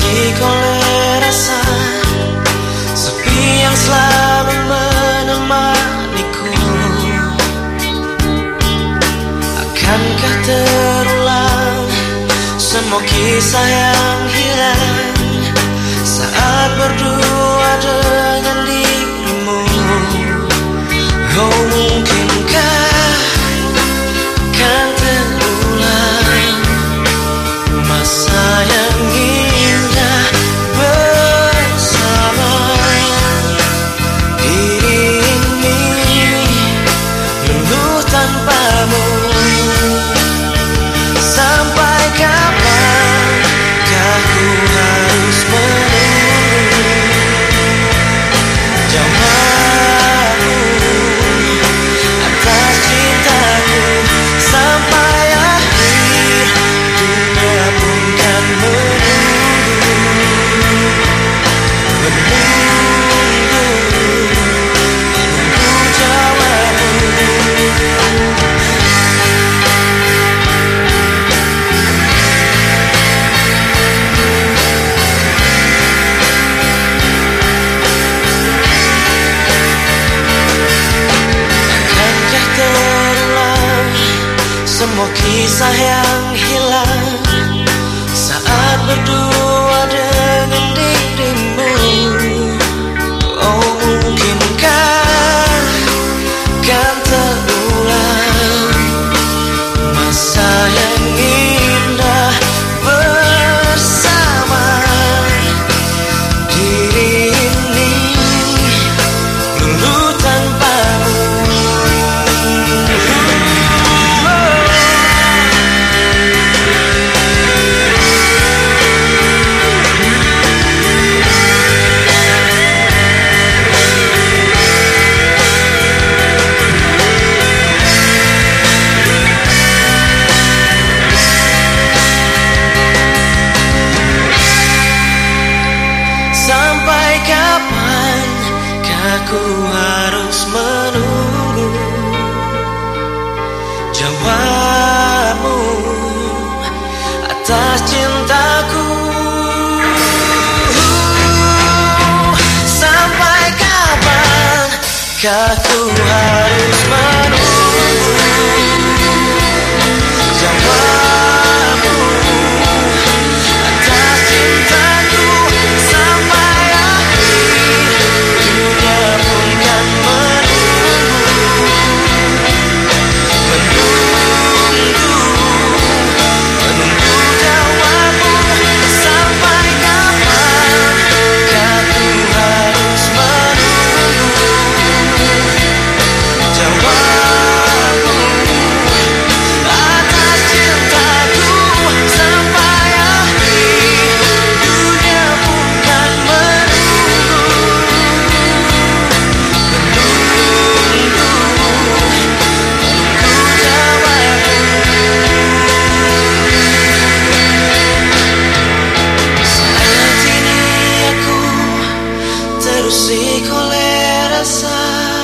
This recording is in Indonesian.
terusik oleh rasa sepi yang selalu menemaniku. Akankah terulang semua kisah yang hilang saat berdua dengan dirimu? Oh, mungkinkah kan terulang masa yang indah bersama diri ini luluh tanpamu? Sampai kapankah ku harus menunggu jawabmu atas cintaku? Sampai akhir dunia pun kan menunggu jawabmu. Akankah terulang semua kisah yang hilang saat berdua dengan dirimu? Oh, mungkinkah kan terulang masa yang indah bersama diri ini luluh tanpamu? Sampai kapankah ku harus menunggu jawabmu atas cintaku? Sampai kapankah ku harus menunggu jawabmu atas cintaku? Sampai akhir dunia pun kan menunggu jawabmu. Sampai kapankah ku harus menunggu jawabmu atas cintaku? Sampai akhir dunia pun kan menunggu jawabmu. Saat ini aku terusik oleh rasa